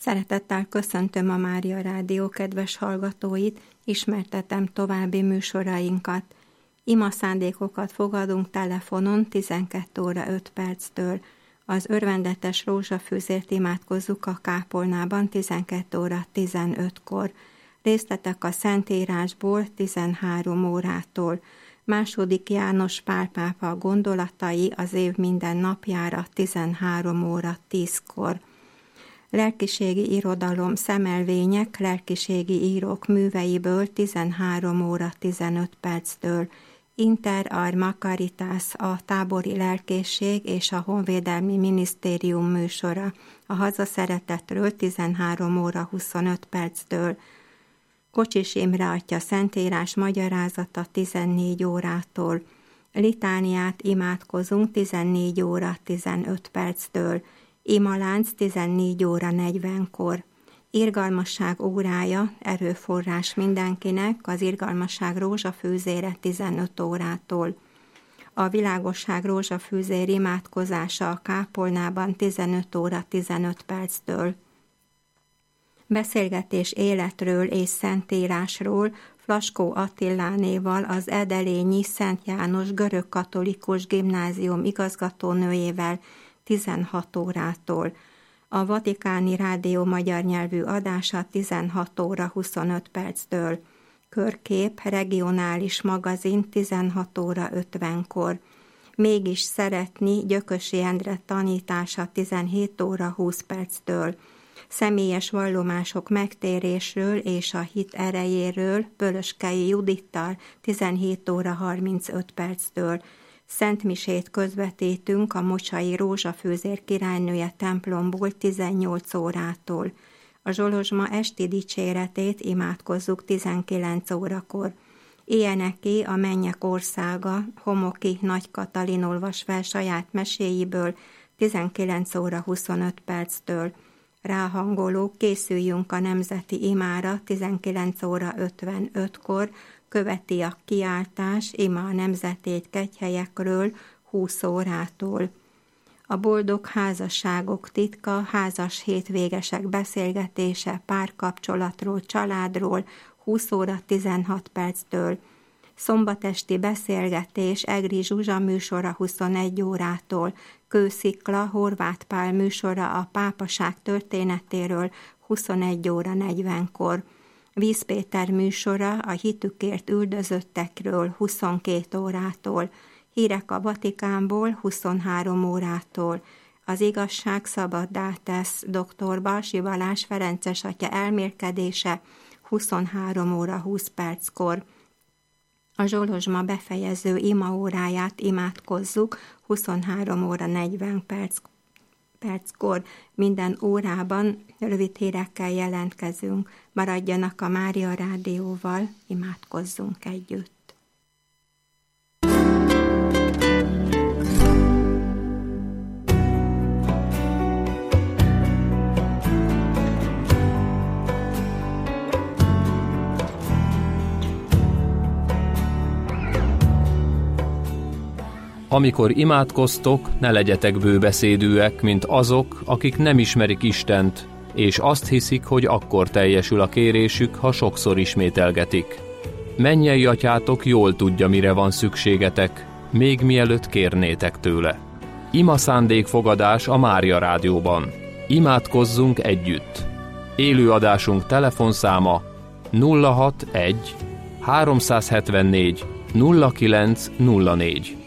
Szeretettel köszöntöm a Mária Rádió kedves hallgatóit, ismertetem további műsorainkat. Ima szándékokat fogadunk telefonon 12 óra 5 perctől. Az örvendetes rózsafűzért imádkozzuk a kápolnában 12 óra 15-kor. Részletek a Szentírásból 13 órától. II. János Pál pápa gondolatai az év minden napjára 13 óra 10-kor. Lelkiségi irodalom szemelvények lelkiségi írók műveiből 13 óra 15 perctől. Inter Arma Caritas, a tábori lelkészség és a honvédelmi minisztérium műsora. A hazaszeretetről 13 óra 25 perctől. Kocsis Imre atya Szentírás magyarázata 14 órától. Litániát imádkozunk 14 óra 15 perctől. Imalánc 14 óra 40-kor. Irgalmasság órája, erőforrás mindenkinek, az irgalmasság rózsafűzére 15 órától. A világosság rózsafűzér imádkozása a kápolnában 15 óra 15 perctől. Beszélgetés életről és Szentírásról Flaskó Attilánéval, az edelényi Szent János görögkatolikus gimnázium igazgatónőjével 16 órától. A Vatikáni Rádió magyar nyelvű adása 16 óra 25 perctől. Körkép, regionális magazin 16 óra 50-kor. Mégis szeretni, Gyökösi Endre tanítása 17 óra 20 perctől. Személyes vallomások megtérésről és a hit erejéről Bölöskei Judittal 17 óra 35 perctől. Szentmisét közvetítünk a Mocsai Rózsafűzér királynője templomból 18 órától. A Zsolozsma esti dicséretét imádkozzuk 19 órakor. Ilyeneké a Mennyek országa, Homoki Nagy Katalin olvas fel saját meséjéből 19 óra 25 perctől. Ráhangoló, készüljünk a nemzeti imára 19 óra 55-kor, követi a kiáltás ima a nemzetét kegyhelyekről 20 órától. A boldog házasságok titka, házas hétvégesek beszélgetése párkapcsolatról, családról 20 óra 16 perctől. Szombatesti beszélgetés Egri Zsuzsa műsora 21 órától. Kőszikla Horváth Pál műsora a pápaság történetéről 21 óra 40-kor. Víz Péter műsora a hitükért üldözöttekről 22 órától. Hírek a Vatikánból 23 órától. Az igazság szabaddá tesz dr. Balsi Balázs Ferences atya elmélkedése 23 óra 20 perckor. A Zsolozsma befejező imaóráját imádkozzuk 23 óra 40 perckor. Minden órában rövid hírekkel jelentkezünk. Maradjanak a Mária Rádióval, imádkozzunk együtt. Amikor imádkoztok, ne legyetek bőbeszédűek, mint azok, akik nem ismerik Istent, és azt hiszik, hogy akkor teljesül a kérésük, ha sokszor ismételgetik. Mennyei atyátok jól tudja, mire van szükségetek, még mielőtt kérnétek tőle. Ima szándékfogadás a Mária Rádióban. Imádkozzunk együtt. Élőadásunk telefonszáma 061 374 0904.